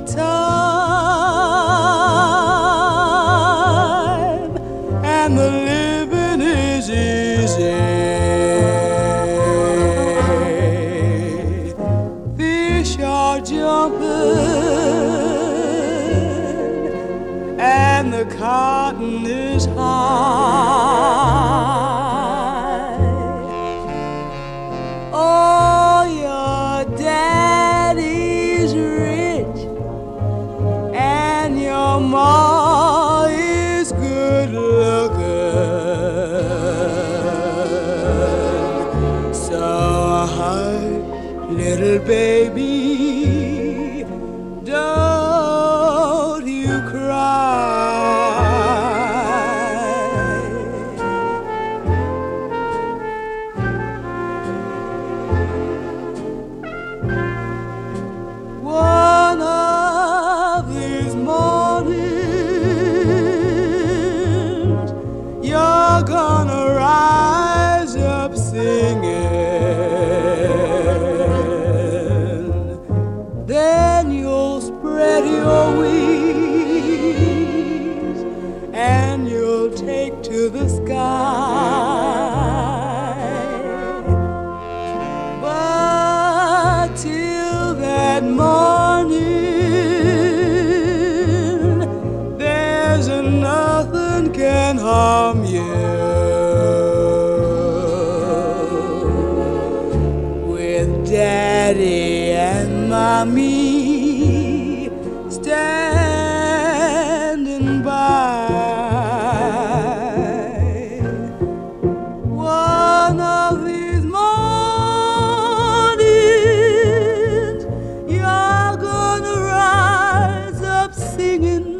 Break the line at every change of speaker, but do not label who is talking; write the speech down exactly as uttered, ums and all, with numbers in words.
time, and the living is easy. Fish are jumping, and the cotton is high. Oh, your daddy's rich, and your ma is good looking. So, hi, little baby, don't you cry. One of these mornings, you're gonna rise up singing. Then you'll spread your wings and you'll take to the sky. But till that morning, there's nothing can harm you. With Daddy and Mommy standing by, one of these mornings you're gonna rise up singing.